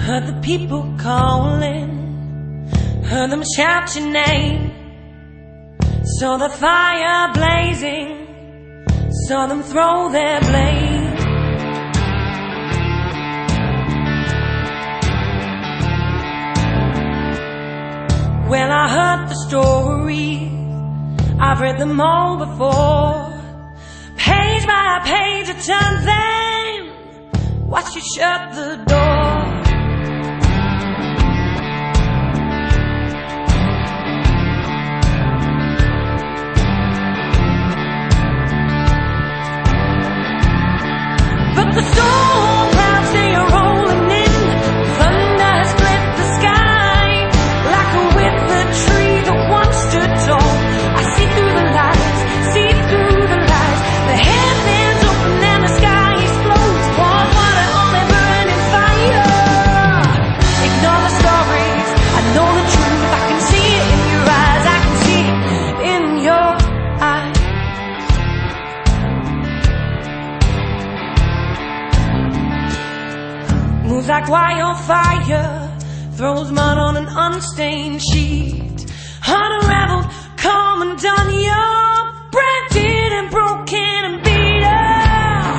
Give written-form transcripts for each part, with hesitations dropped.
Heard the people calling, heard them shout your name. Saw the fire blazing, saw them throw their blade. Well, I heard the stories, I've read them all before. Page by page I turned them, watch you shut the door. But the storm clouds, they are rolling in. Thunder has split the sky like a withered tree that once stood tall. I see through the lies, see through the lies. The heavens open and the sky explodes. Pours water on their burning fire. Ignore the stories, I know the truth. I can see it in your eyes, I can see it in your eyes. Moves like wildfire, throws mud on an unstained sheet. Unraveled, come undone, you're branded and broken and beat up.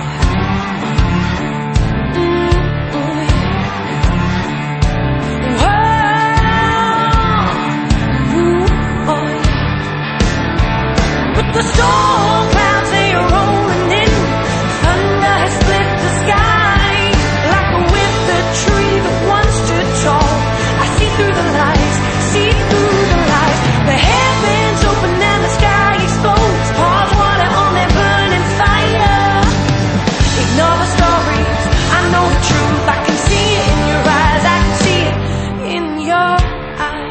But the storm clouds, they are rolling in. Thunder has split the sky like a withered tree that once stood tall. I see through the lies, see through the lies. The heavens open and the sky explodes. Pours water on their burning fire. Ignore the stories, I know the truth. I can see it in your eyes, I can see it in your eyes.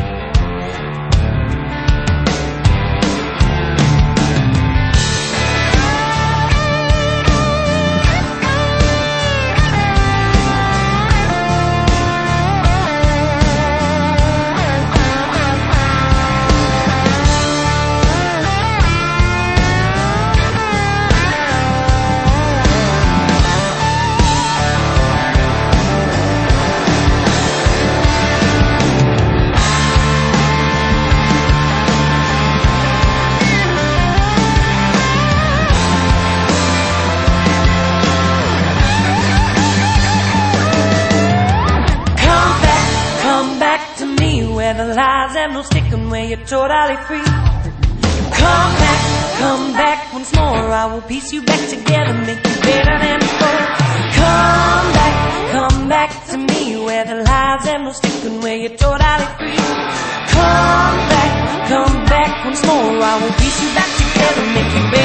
The lies have no sticking where you're totally free. Come back once more. I will piece you back together, make you better than before. Come back to me where the lies have no sticking where you're totally free. Come back once more. I will piece you back together, make you better.